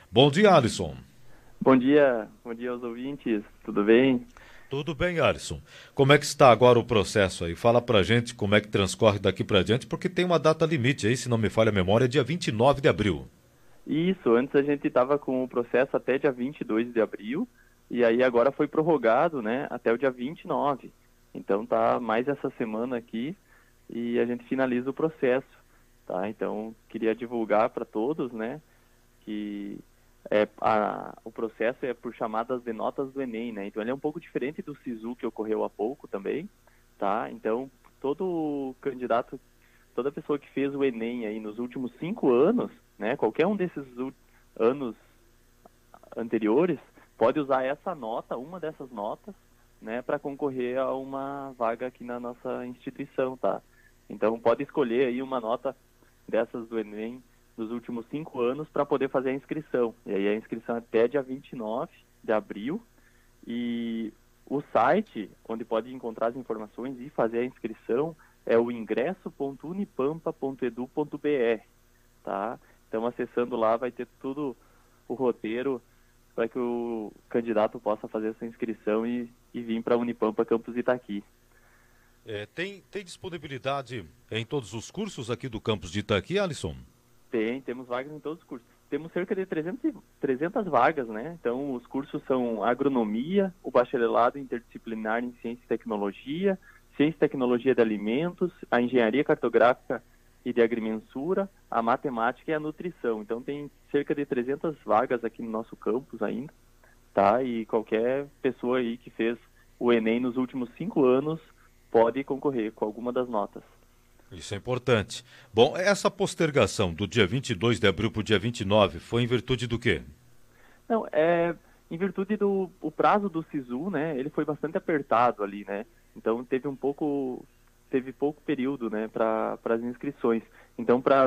Bom dia, Alisson. Bom dia aos ouvintes, tudo bem? Tudo bem, Alisson? Como é que está agora o processo aí? Fala pra gente como é que transcorre daqui pra diante, porque tem uma data limite aí, se não me falha a memória, é dia 29 de abril. Isso, antes a gente estava com o processo até dia 22 de abril, e aí agora foi prorrogado, né, até o dia 29. Então tá mais essa semana aqui e a gente finaliza o processo, tá? Então queria divulgar para todos, né, que o processo é por chamadas de notas do Enem, né? Então ele é um pouco diferente do SISU que ocorreu há pouco também, tá? Então todo candidato, toda pessoa que fez o Enem aí nos últimos 5 anos, né? Qualquer um desses anos anteriores pode usar essa nota, uma dessas notas, né, para concorrer a uma vaga aqui na nossa instituição, tá? Então pode escolher aí uma nota dessas do Enem dos últimos 5 anos para poder fazer a inscrição. E aí a inscrição é até dia 29 de abril. E o site onde pode encontrar as informações e fazer a inscrição é o ingresso.unipampa.edu.br, tá? Então acessando lá vai ter tudo o roteiro para que o candidato possa fazer essa inscrição e vir para a Unipampa Campus Itaqui. Tem disponibilidade em todos os cursos aqui do campus de Itaqui, Alisson? Temos vagas em todos os cursos. Temos cerca de 300 vagas, né? Então, os cursos são agronomia, o bacharelado interdisciplinar em ciência e tecnologia de alimentos, a engenharia cartográfica e de agrimensura, a matemática e a nutrição. Então, tem cerca de 300 vagas aqui no nosso campus ainda, tá? E qualquer pessoa aí que fez o Enem nos últimos 5 anos pode concorrer com alguma das notas. Isso é importante. Bom, essa postergação do dia 22 de abril para o dia 29 foi em virtude do quê? Não, em virtude do o prazo do SISU, né, ele foi bastante apertado ali, né, então teve pouco período, né, para as inscrições. Então, para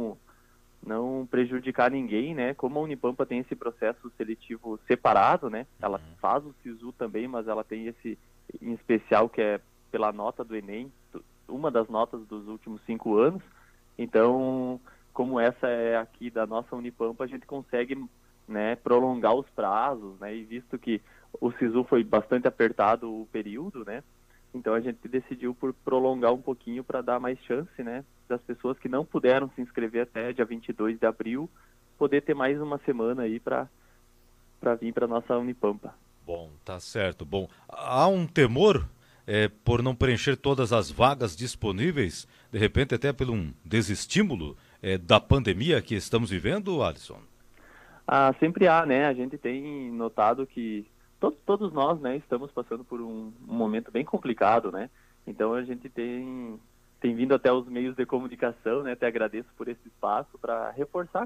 não prejudicar ninguém, né, como a Unipampa tem esse processo seletivo separado, né, ela faz o SISU também, mas ela tem esse em especial que é pela nota do Enem, uma das notas dos últimos 5 anos. Então, como essa é aqui da nossa Unipampa, a gente consegue, né, prolongar os prazos, né, e visto que o SISU foi bastante apertado o período, né, então a gente decidiu por prolongar um pouquinho para dar mais chance, né, das pessoas que não puderam se inscrever até dia 22 de abril, poder ter mais uma semana aí para vir para nossa Unipampa. Bom, tá certo. Bom, há um temor por não preencher todas as vagas disponíveis, de repente até por um desestímulo da pandemia que estamos vivendo, Alisson? Ah, sempre há, né? A gente tem notado que todos nós, né, estamos passando por um momento bem complicado, né? Então a gente tem vindo até os meios de comunicação, né? Até agradeço por esse espaço para reforçar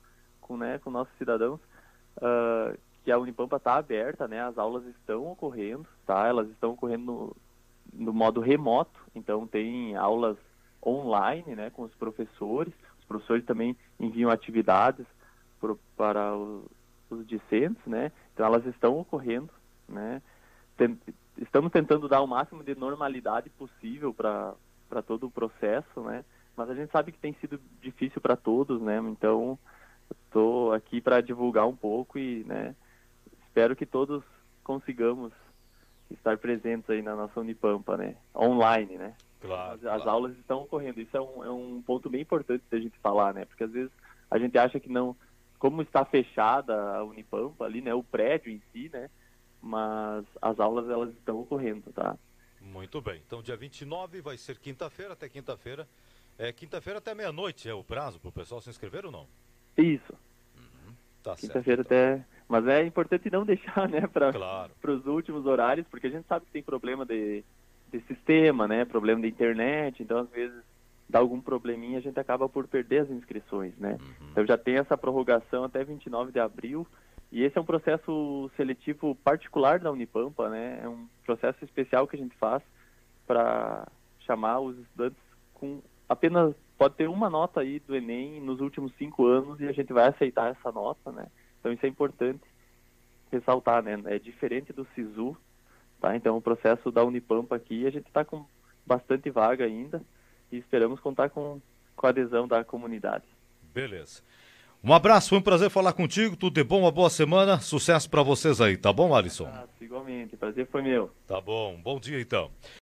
com nossos cidadãos que a Unipampa está aberta, né? As aulas estão ocorrendo, tá? Elas estão ocorrendo no modo remoto, então tem aulas online, né, com os professores. Os professores também enviam atividades para os discentes, né? Então elas estão ocorrendo, né? Estamos tentando dar o máximo de normalidade possível para todo o processo, né? Mas a gente sabe que tem sido difícil para todos, né? Então estou aqui para divulgar um pouco e, né, espero que todos consigamos estar presentes aí na nossa Unipampa, né? Online, né? Claro, As claro. aulas estão ocorrendo. Isso é um ponto bem importante da gente falar, né? Porque às vezes a gente acha que não, como está fechada a Unipampa ali, né? O prédio em si, né? Mas as aulas elas estão ocorrendo, tá? Muito bem. Então, dia 29 vai ser quinta-feira, até quinta-feira. Quinta-feira até meia-noite é o prazo para o pessoal se inscrever ou não? Isso. Tá certo, Quinta-feira então. até. Mas é importante não deixar, né? Para Claro. os últimos horários, porque a gente sabe que tem problema de sistema, né? Problema de internet. Então, às vezes dá algum probleminha, a gente acaba por perder as inscrições, né? Então já tem essa prorrogação até 29 de abril, e esse é um processo seletivo particular da Unipampa, né? É um processo especial que a gente faz para chamar os estudantes com apenas, pode ter uma nota aí do Enem nos últimos 5 anos e a gente vai aceitar essa nota, né? Então isso é importante ressaltar, né? É diferente do SISU, tá? Então o processo da Unipampa aqui, a gente está com bastante vaga ainda, e esperamos contar com a adesão da comunidade. Beleza. Um abraço, foi um prazer falar contigo, tudo de bom, uma boa semana, sucesso para vocês aí, tá bom, Alisson? Igualmente, prazer foi meu. Tá bom, bom dia então.